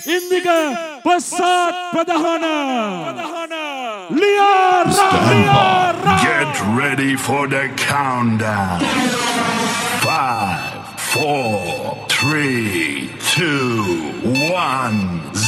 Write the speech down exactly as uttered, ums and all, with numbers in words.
Indiga pesat Padahana Liar Liar. Get ready for the countdown. Five, four, three, two, one,